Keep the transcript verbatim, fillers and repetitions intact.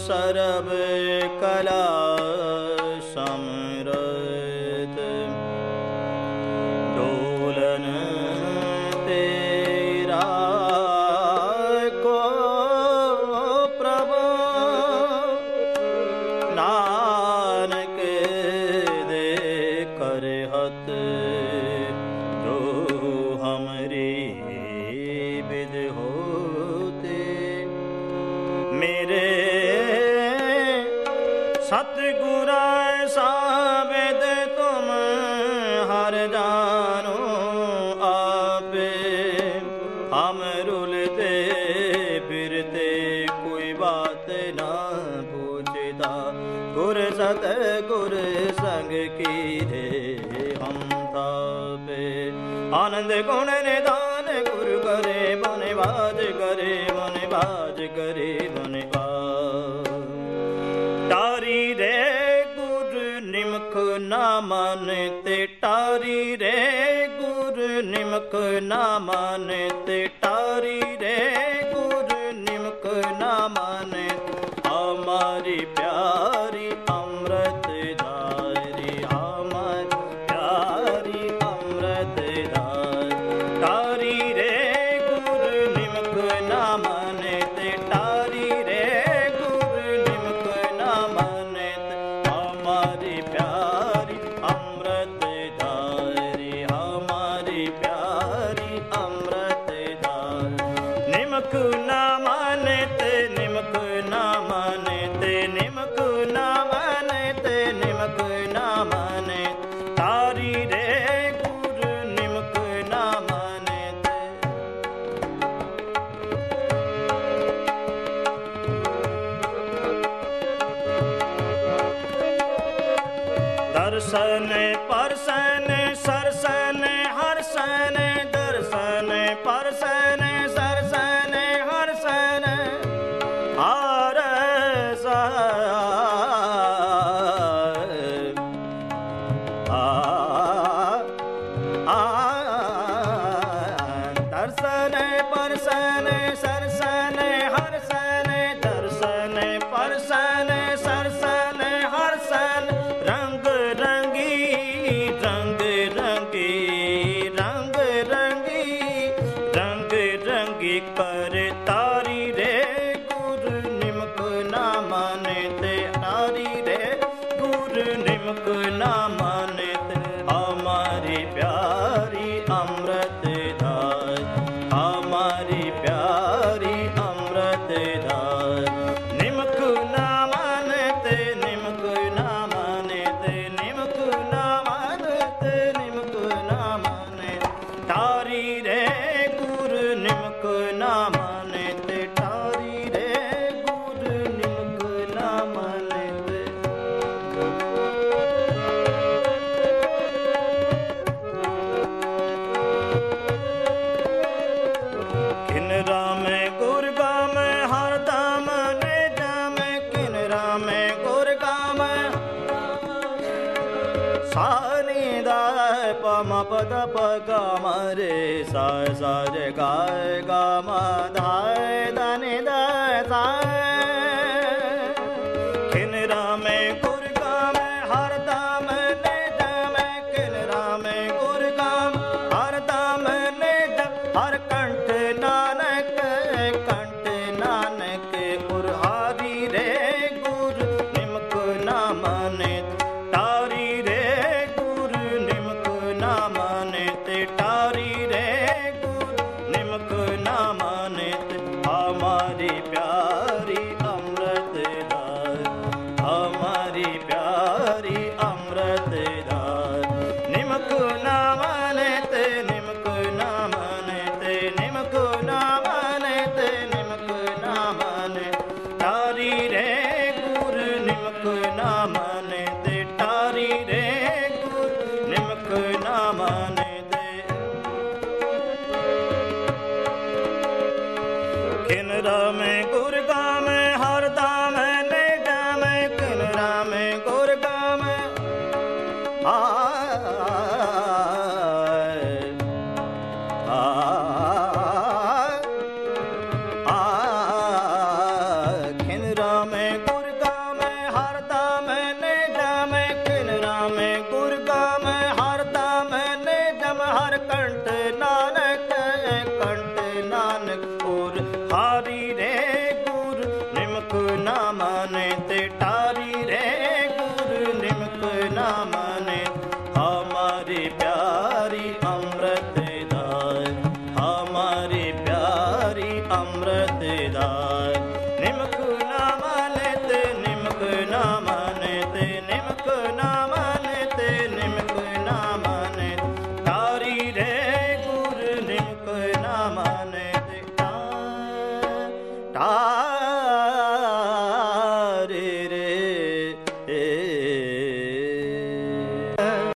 ਸਰਬ ਕਲਾ ਸਮਰਤ ਡੋਲਨ ਤੇਰਾ ਕੋ ਪ੍ਰਭ ਨਾਨਕ ਦੇ ਕਰ ਹਤ ਜੋ ਹਮਰੀ ਬਿਦ ਹੋਤੇ ਮੇਰੇ ਸਤਿਗੁਰਾ ਸਾਬਿਦ ਤੁਮ ਹਰ ਜਾਨੋ ਆਪੇ ਹਮ ਰੁਲਤੇ ਫਿਰਤੇ ਕੋਈ ਬਾਤ ਨਾ ਪੁੱਛਦਾ ਗੁਰ ਸਤਿਗੁਰ ਸੰਗ ਕੀਰੇ ਹਮ ਤਾਪੇ ਆਨੰਦ ਗੁਣ ਨਿਦਾਨ ਗੁਰ ਕਰੇ ਬਨ ਬਾਜ ਕਰੇ ਬਨ ਬਾਜ ਕਰੇ ਬਨ ਬਾਜ ਟਾਰੀ ਰੇ ਗੁਰ ਨਿਮਕ ਨਾ ਮਨ ਤੇ ਟਾਰੀ ਰੇ ਗੁਰ ਨਿਮਕ ਨਾ ਮਨ ਤੇ ਟਾਰੀ ਰੇ ਗੁਰ ਨਿਮਕ ਨਾ ਮਨ ਹਮਾਰੀ ਪਿਆਰੀ ਅੰਮ੍ਰਿਤ ਧਾਰੀ ਹਮਾਰੀ ਪਿਆਰੀ ਅੰਮ੍ਰਿਤ ਧਾਰੀ ਟਾਰੀ ਰੇ ਗੁਰ ਨਿਮਕ ਨਾ ਮਨ ਤੇ ਟਾਰੀ ਰੇ ਗੁਰ ਨਿਮਕ ਨਾ ਮਨ ਹਮਾਰੀ ਪਿਆਰੀ ਅੰਮ੍ਰਿਤ ਧਾਰੀ ਹਮਾਰੀ ਪਿਆਰੀ ਅੰਮ੍ਰਿਤ ਧਾਰੀ ਨਿਮਕ ਨਾ ਮਨ ਤੇ ਨਿਮਕ ਨਾ ਮਨ ਤੇ ਨਿਮਕ ਨਾ ਮਨ ਤੇ ਨਿਮਕ ਨਾ ਮਨ ਤਾਰੀ ਰੇ ਗੁਰ ਨਿਮਕ ਨਾ ਮਨ ਤੇ ਦਰਸ਼ਨ ਪਰਸਨ ਸਰਸਨ ਹਰਸਨ ਦਰਸ਼ਨ ਪਰਸਨ ਸਰਸਨ ਹਰਸਨ ਹਰ ਦਰਸ਼ਨ ਪਰਸਨ ਸਰਸਨ ਹਰਸਨ ਦਰਸ਼ਨ ਪਰਸਨ ਸਰਸਨ ਹਰਸਨ ਰੰਗ ਰੰਗੀ ਰੰਗ ਰੰਗੀ ਰੰਗ ਰੰਗੀ ਰੰਗ ਰੰਗੀ ਕਰ ਤਾਰੀ ਰੇ ਗੁਰ ਨਿਮਕ ਨਾ ਮਾਨੇ ਤੇ ਤਾਰੀ ਰੇ ਗੁਰ ਨਿਮਕ ਨਾ ਮਾਨੇ ਤੇ ਹਮਾਰੀ ਪਿਆਰੀ ਅੰਮ੍ਰਿਤ ਧਾਰ ਹਮਾਰੀ ਪਿਆਰੀ ਅੰਮ੍ਰਿਤ ਧਾਰ ਨਿਮਕ ਨਾ ਮਾਨੇ ਤੇ ਨਿਮਕ ਨਾ ਮਾਨੇ ਤੇ ਨਿਮਕ ਨਾ ਮਾਨੇ ਤੇ ਨਿਮਕ ਨਾ ਮਾਨੇ ਤਾਰੀ ਰੇ ਗੁਰ ਨਿਮਕ ਨਾ ਮਾਨੇ ਤੇ ਤਾਰੀ ਰੇ ਗੁਰ ਨਿਮਕ ਨਾ ਮਾਨੇ ਤੇ ਕਿਨ ਰਾਮੇ ਗੁਰ ਗਾਮੈ ਹਰ ਦਾਮ ਨੇ ਜਾਮੈ ਕਿਨ ਰਾਮੇ ਗੁਰ ਗਾਮੈ ਸਾਨੀ ਦਾ ਪਮ ਪਦ ਪਗਾ ਮਰੇ ਸਾ ਸਾ ਜੇ ਗਾਏ ਗਾ ਮਾ ਧਾਏ ਦਾਨੀ ਦਾ ਸਾ ਕਿਨ ਰਾਮੇ ਗੁਰ ਗਾਮੈ ਹਰ ਦਾਮ ਨੇ ਜਾਮੈ ਕਿਨ ਰਾਮੇ ਗੁਰ ਗਾਮ ਹਰ ਦਾਮ ਨੇ ਹਰ ਕੰਠ ਨਾਨਕ ਕੰਠ ਨਾਨਕ ਗੁਰ ਹਾਰੀ ਰੇ ਗੁਰ ਨਿਮਕ ਨਾ ਮਾਨੇ ਤਾਰੀ ਰੇ ਗੁਰ ਨਿਮਕ ਨਾ ਮਾਨੇ ਤੇ ਤਾਰੀ ਰੇ ਗੁਰ ਨਿਮਕ ਨਾ ਮਾਨੇ ਤੇ ਹਮਾਰੀ ਪਿਆਰੀ ਅੰਮ੍ਰਿਤ ਧਾਰ ਹਮਾਰੀ ਪਿਆਰੀ ਅੰਮ੍ਰਿਤ ਧਾਰ ਨਿਮਕ ਨਾ ਮਾਨੇ ਤੇ ਨਿਮਕ ਨਾ ਮਾਨੇ ਤੇ ਨਿਮਕ ਨਾ ਮਾਨੇ ਤੇ ਨਿਮਕ ਨਾ ਮਾਨੇ ਤਾਰੀ ਰੇ ਗੁਰ ਨਿਮਕ ਨਾ ਮਾਨੇ ਤੇ ਤਾਰੀ ਰੇ ਗੁਰ ਨਿਮਕ ਨਾ ਮਾਨੇ ਤੇ ਕਿਨ ਰਾਮੇ ਗੁਰ ਗਾਮੈ ਹਰ ਦਾਮੈ ਨੇ ਜਾਮੈ ਕਿਨ ਰਾਮੇ ਗੁਰ ਗਾਮੈ ਆ ਆ ਖਿਨ ਰਾਮੇ ਗੁਰ माने ते टारी रे गुरु निमक ना माने। हमारी प्यारी अमृत दाय, हमारी प्यारी अमृत